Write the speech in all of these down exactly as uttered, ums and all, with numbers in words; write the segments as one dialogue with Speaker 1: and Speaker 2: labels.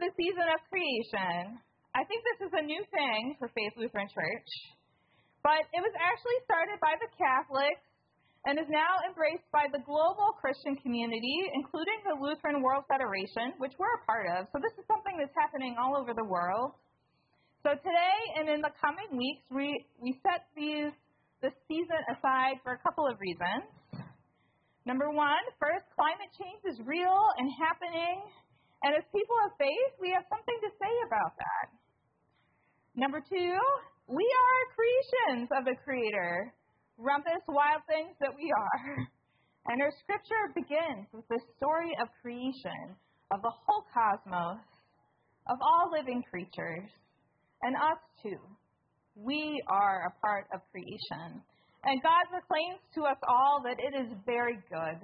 Speaker 1: the season of creation. I think this is a new thing for Faith Lutheran Church, but it was actually started by the Catholics and is now embraced by the global Christian community, including the Lutheran World Federation, which we're a part of. So this is something that's happening all over the world. So today and in the coming weeks, we, we set these this season aside for a couple of reasons. Number one, first, climate change is real and happening, and as people of faith, we have something to say about that. Number two, we are creations of the Creator, rumpus wild things that we are. And our scripture begins with the story of creation, of the whole cosmos, of all living creatures, and us too. We are a part of creation. And God proclaims to us all that it is very good.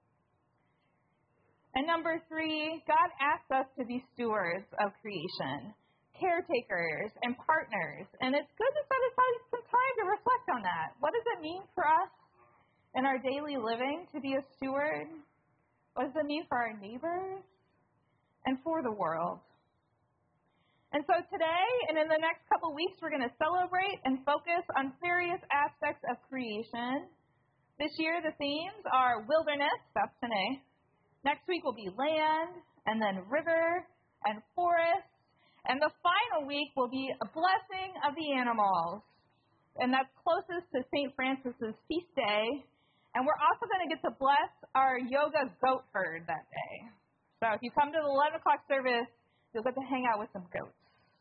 Speaker 1: And number three, God asks us to be stewards of creation, caretakers and partners. And it's good to set aside some time to reflect on that. What does it mean for us in our daily living to be a steward? What does it mean for our neighbors and for the world? And so today and in the next couple weeks, we're going to celebrate and focus on various aspects of creation. This year, the themes are wilderness, that's today. Next week will be land, and then river and forest. And the final week will be a blessing of the animals. And that's closest to Saint Francis's feast day. And we're also going to get to bless our yoga goat herd that day. So if you come to the eleven o'clock service, you'll get to hang out with some goats.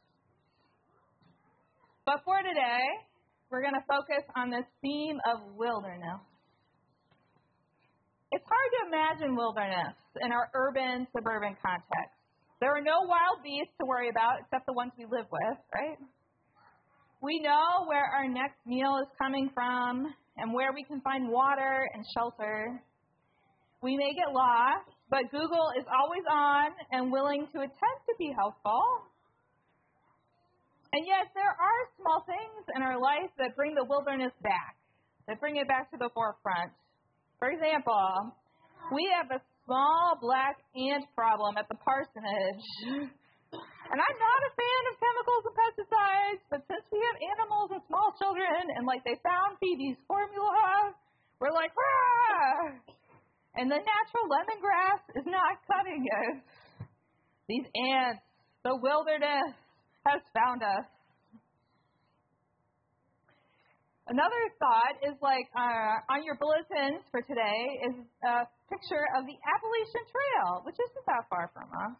Speaker 1: But for today, we're going to focus on this theme of wilderness. It's hard to imagine wilderness in our urban, suburban context. There are no wild beasts to worry about except the ones we live with, right? We know where our next meal is coming from and where we can find water and shelter. We may get lost, but Google is always on and willing to attempt to be helpful. And yet there are small things in our life that bring the wilderness back, that bring it back to the forefront. For example, we have a small black ant problem at the parsonage. And I'm not a fan of chemicals and pesticides, but since we have animals and small children and like they found Phoebe's formula, we're like, hurrah! And the natural lemongrass is not cutting it. These ants, the wilderness, has found us. Another thought is like uh, on your bulletins for today is a picture of the Appalachian Trail, which isn't that far from us.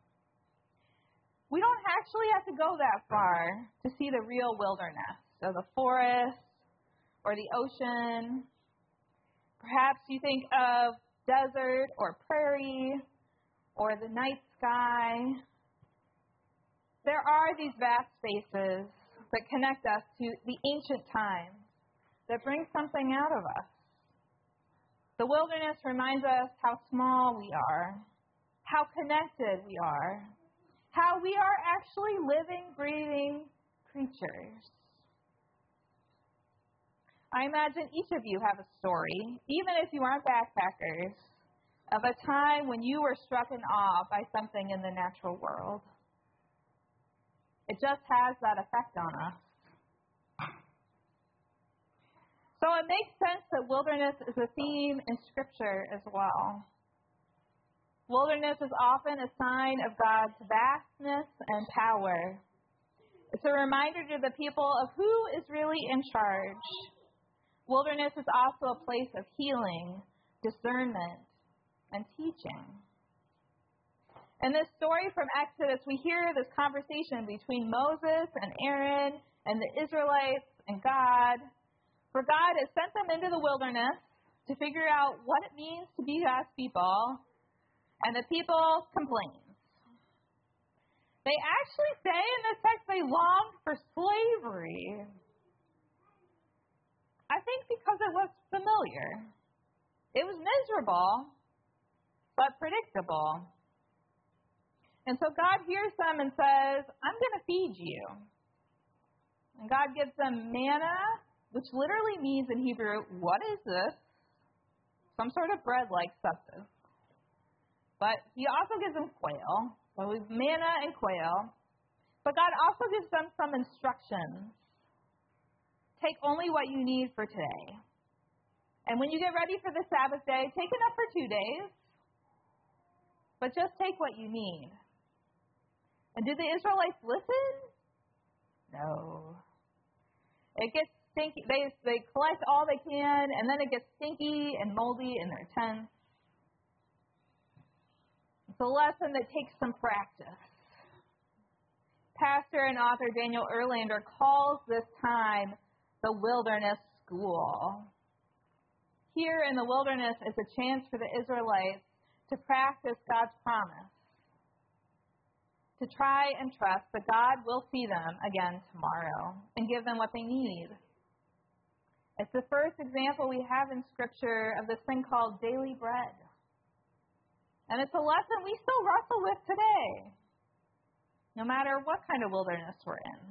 Speaker 1: We don't actually have to go that far to see the real wilderness, so the forest or the ocean. Perhaps you think of desert or prairie or the night sky. There are these vast spaces that connect us to the ancient times, that bring something out of us. The wilderness reminds us how small we are, how connected we are, how we are actually living, breathing creatures. I imagine each of you have a story, even if you aren't backpackers, of a time when you were struck in awe by something in the natural world. It just has that effect on us. So it makes sense that wilderness is a theme in Scripture as well. Wilderness is often a sign of God's vastness and power. It's a reminder to the people of who is really in charge. Wilderness is also a place of healing, discernment, and teaching. In this story from Exodus, we hear this conversation between Moses and Aaron and the Israelites and God, where God has sent them into the wilderness to figure out what it means to be God's people, and the people complain. They actually say in this text they longed for slavery. I think because it was familiar. It was miserable, but predictable. And so God hears them and says, I'm going to feed you. And God gives them manna, which literally means in Hebrew, what is this? Some sort of bread-like substance. but he also gives them quail. So it was manna and quail. But God also gives them some instructions. Take only what you need for today. And when you get ready for the Sabbath day, take enough for two days. But just take what you need. And did the Israelites listen? No. It gets stinky. They, they collect all they can, and then it gets stinky and moldy in their tents. It's a lesson that takes some practice. Pastor and author Daniel Erlander calls this time the wilderness school. Here in the wilderness is a chance for the Israelites to practice God's promise, to try and trust that God will see them again tomorrow and give them what they need. It's the first example we have in Scripture of this thing called daily bread. And it's a lesson we still wrestle with today, no matter what kind of wilderness we're in.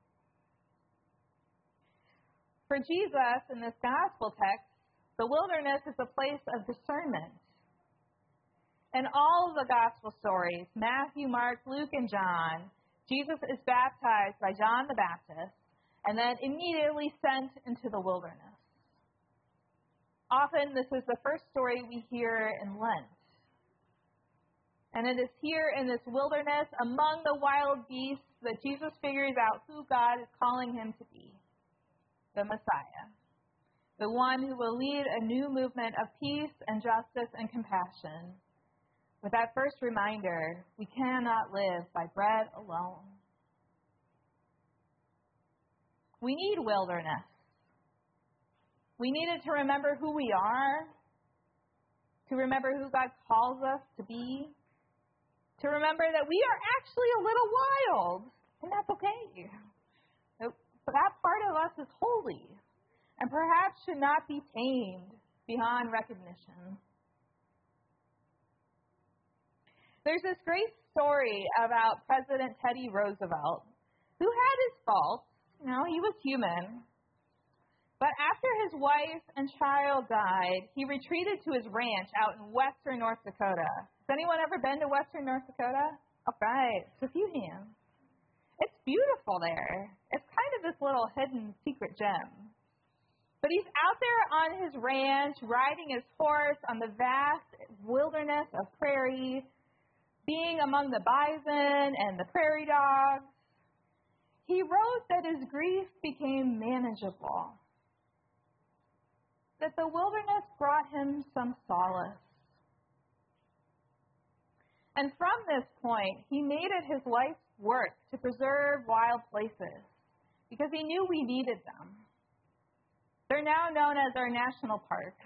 Speaker 1: For Jesus, in this gospel text, the wilderness is a place of discernment. In all of the gospel stories, Matthew, Mark, Luke, and John, Jesus is baptized by John the Baptist and then immediately sent into the wilderness. Often, this is the first story we hear in Lent. And it is here in this wilderness, among the wild beasts, that Jesus figures out who God is calling him to be, the Messiah, the one who will lead a new movement of peace and justice and compassion. With that first reminder, we cannot live by bread alone. We need wilderness. We need it to remember who we are, to remember who God calls us to be, to remember that we are actually a little wild, and that's okay. But that part of us is holy, and perhaps should not be tamed beyond recognition. There's this great story about President Teddy Roosevelt, who had his faults. You know, he was human. But after his wife and child died, he retreated to his ranch out in western North Dakota. Has anyone ever been to western North Dakota? All right, it's a few hands. It's beautiful there. It's kind of this little hidden secret gem. But he's out there on his ranch, riding his horse on the vast wilderness of prairie, being among the bison and the prairie dogs. He wrote that his grief became manageable, that the wilderness brought him some solace. And from this point, he made it his life's work to preserve wild places because he knew we needed them. They're now known as our national parks.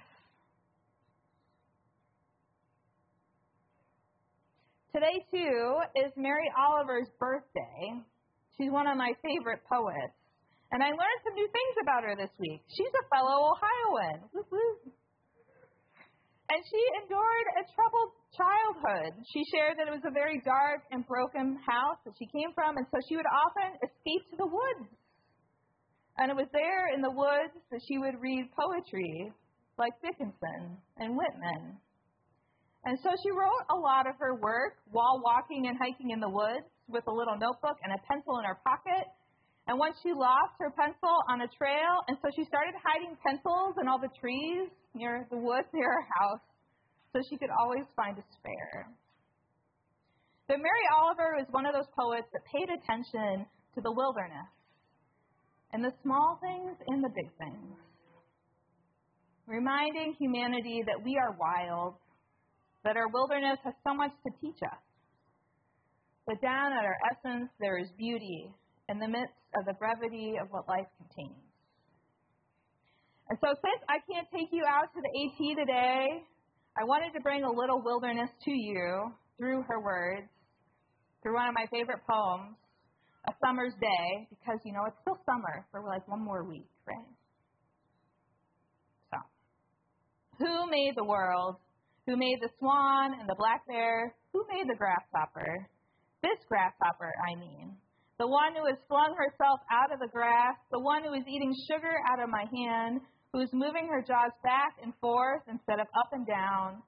Speaker 1: Today, too, is Mary Oliver's birthday. She's one of my favorite poets. And I learned some new things about her this week. She's a fellow Ohioan. Woo-hoo. And she endured a troubled childhood. She shared that it was a very dark and broken house that she came from, and so she would often escape to the woods. And it was there in the woods that she would read poetry like Dickinson and Whitman. And so she wrote a lot of her work while walking and hiking in the woods with a little notebook and a pencil in her pocket. And once she lost her pencil on a trail, and so she started hiding pencils in all the trees near the woods near her house so she could always find a spare. But Mary Oliver was one of those poets that paid attention to the wilderness and the small things and the big things, reminding humanity that we are wild, that our wilderness has so much to teach us, but down at our essence there is beauty in the midst of the brevity of what life contains. And so since I can't take you out to the AT today, I wanted to bring a little wilderness to you through her words, through one of my favorite poems, A Summer's Day, because, you know, it's still summer for like one more week, right? So, who made the world? Who made the swan and the black bear? Who made the grasshopper? This grasshopper, I mean. The one who has flung herself out of the grass, the one who is eating sugar out of my hand, who is moving her jaws back and forth instead of up and down,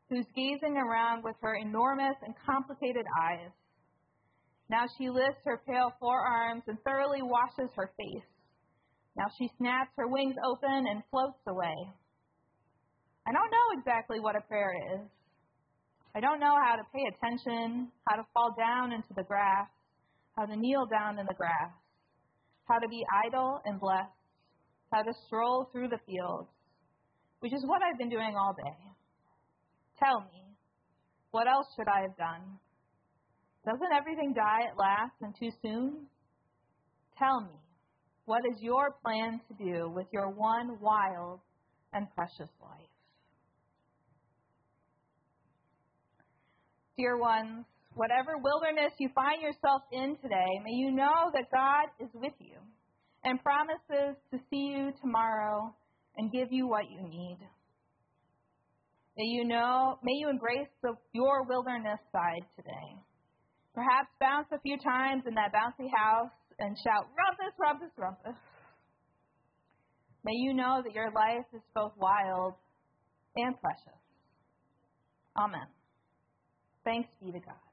Speaker 1: who's gazing around with her enormous and complicated eyes. Now she lifts her pale forearms and thoroughly washes her face. Now she snaps her wings open and floats away. I don't know exactly what a prayer is. I don't know how to pay attention, how to fall down into the grass, how to kneel down in the grass, how to be idle and blessed, how to stroll through the fields, which is what I've been doing all day. Tell me, what else should I have done? Doesn't everything die at last and too soon? Tell me, what is your plan to do with your one wild and precious life? Dear ones, whatever wilderness you find yourself in today, may you know that God is with you and promises to see you tomorrow and give you what you need. May you know, may you embrace the, your wilderness side today. Perhaps bounce a few times in that bouncy house and shout, rumpus, rumpus, rumpus. May you know that your life is both wild and precious. Amen. Thanks be to God.